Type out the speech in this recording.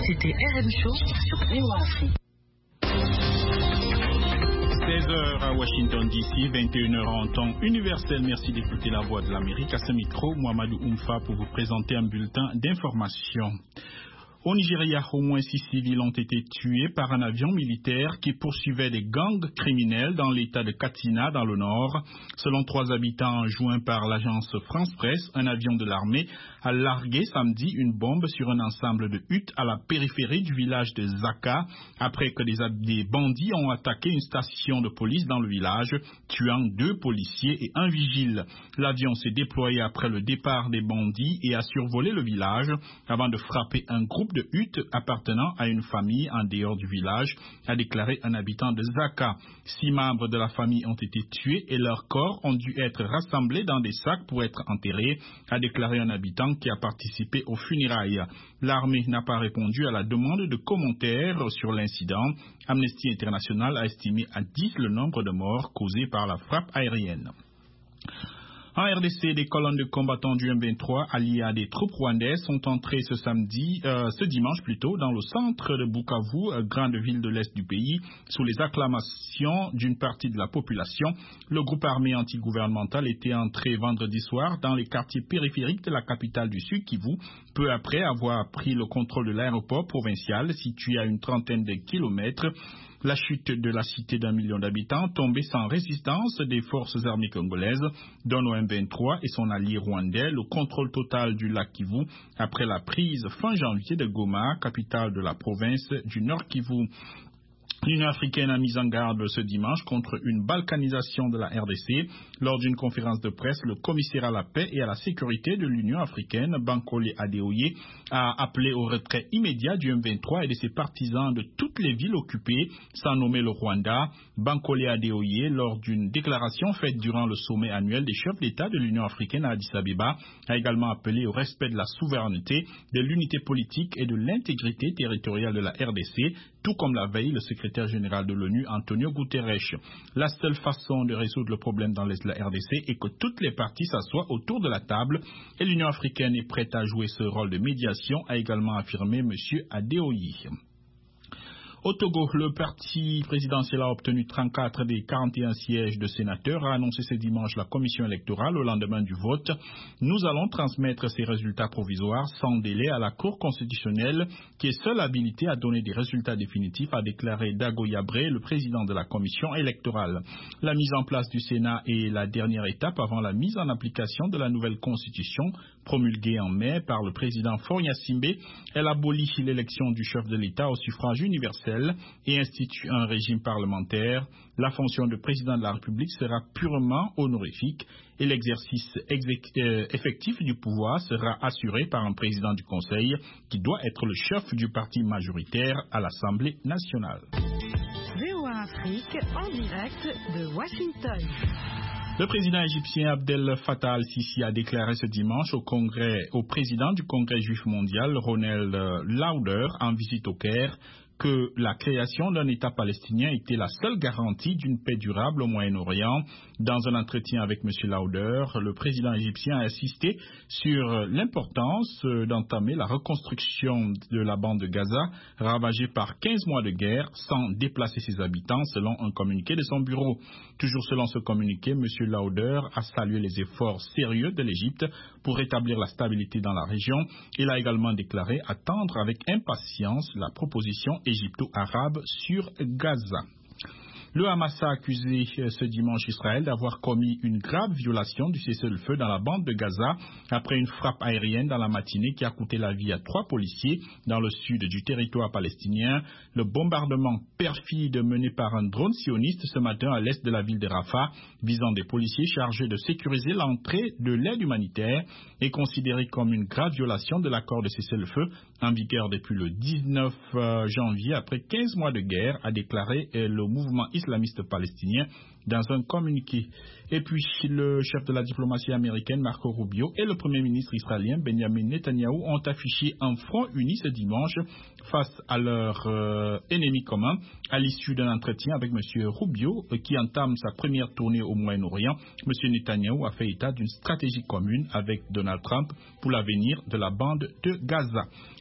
C'était RM Show sur VOA Afrique. 16h à Washington DC, 21h en temps universel. Merci d'écouter la voix de l'Amérique. À ce micro, Mohamedou Oumfa pour vous présenter un bulletin d'information. Au Nigeria, au moins 6 civils ont été tués par un avion militaire qui poursuivait des gangs criminels dans l'état de Katsina, dans le nord. Selon 3 habitants joints par l'agence France Presse, un avion de l'armée a largué samedi une bombe sur un ensemble de huttes à la périphérie du village de Zaka, après que des bandits ont attaqué une station de police dans le village, tuant 2 policiers et 1 vigile. L'avion s'est déployé après le départ des bandits et a survolé le village avant de frapper un groupe de huttes appartenant à une famille en dehors du village, a déclaré un habitant de Zaka. 6 membres de la famille ont été tués et leurs corps ont dû être rassemblés dans des sacs pour être enterrés, a déclaré un habitant qui a participé aux funérailles. L'armée n'a pas répondu à la demande de commentaires sur l'incident. Amnesty International a estimé à 10 le nombre de morts causés par la frappe aérienne. En RDC, des colonnes de combattants du M23 alliés à des troupes rwandaises sont entrées ce dimanche dans le centre de Bukavu, grande ville de l'est du pays, sous les acclamations d'une partie de la population. Le groupe armé antigouvernemental était entré vendredi soir dans les quartiers périphériques de la capitale du Sud Kivu, peu après avoir pris le contrôle de l'aéroport provincial situé à une trentaine de kilomètres. La chute de la cité d'1 million d'habitants, tombée sans résistance des forces armées congolaises, donne au M23 et son allié rwandais le contrôle total du lac Kivu après la prise fin janvier de Goma, capitale de la province du Nord Kivu. L'Union africaine a mis en garde ce dimanche contre une balkanisation de la RDC. Lors d'une conférence de presse, le commissaire à la paix et à la sécurité de l'Union africaine, Bankole Adeoye, a appelé au retrait immédiat du M23 et de ses partisans de toutes les villes occupées, sans nommer le Rwanda. Bankole Adeoye, lors d'une déclaration faite durant le sommet annuel des chefs d'État de l'Union africaine à Addis Abeba, a également appelé au respect de la souveraineté, de l'unité politique et de l'intégrité territoriale de la RDC, tout comme l'a veillé le secrétaire général de l'ONU, Antonio Guterres. La seule façon de résoudre le problème dans l'Est de la RDC est que toutes les parties s'assoient autour de la table et l'Union africaine est prête à jouer ce rôle de médiation, a également affirmé M. Adeoye. Au Togo, le parti présidentiel a obtenu 34 des 41 sièges de sénateurs, a annoncé ce dimanche la commission électorale au lendemain du vote. Nous allons transmettre ces résultats provisoires sans délai à la Cour constitutionnelle, qui est seule habilitée à donner des résultats définitifs, a déclaré Dago Yabré, le président de la commission électorale. La mise en place du Sénat est la dernière étape avant la mise en application de la nouvelle constitution promulguée en mai par le président Faure Gnassingbé. Elle abolit l'élection du chef de l'État au suffrage universel et institue un régime parlementaire. La fonction de président de la République sera purement honorifique et l'exercice effectif du pouvoir sera assuré par un président du Conseil qui doit être le chef du parti majoritaire à l'Assemblée nationale. VOA Afrique en direct de Washington. Le président égyptien Abdel Fattah al-Sisi a déclaré ce dimanche au président du Congrès juif mondial, Ronald Lauder, en visite au Caire, que la création d'un État palestinien était la seule garantie d'une paix durable au Moyen-Orient. Dans un entretien avec M. Lauder, le président égyptien a insisté sur l'importance d'entamer la reconstruction de la bande de Gaza, ravagée par 15 mois de guerre, sans déplacer ses habitants, selon un communiqué de son bureau. Toujours selon ce communiqué, M. Lauder a salué les efforts sérieux de l'Égypte pour rétablir la stabilité dans la région. Il a également déclaré attendre avec impatience la proposition égypto-arabe sur Gaza. Le Hamas a accusé ce dimanche Israël d'avoir commis une grave violation du cessez-le-feu dans la bande de Gaza après une frappe aérienne dans la matinée qui a coûté la vie à 3 policiers dans le sud du territoire palestinien. Le bombardement perfide mené par un drone sioniste ce matin à l'est de la ville de Rafah, visant des policiers chargés de sécuriser l'entrée de l'aide humanitaire, est considéré comme une grave violation de l'accord de cessez-le-feu en vigueur depuis le 19 janvier après 15 mois de guerre, a déclaré le mouvement islamiste palestinien dans un communiqué. Et puis le chef de la diplomatie américaine Marco Rubio et le premier ministre israélien Benjamin Netanyahou ont affiché un front uni ce dimanche face à leur ennemi commun à l'issue d'un entretien avec M. Rubio qui entame sa première tournée au Moyen-Orient. M. Netanyahou a fait état d'une stratégie commune avec Donald Trump pour l'avenir de la bande de Gaza.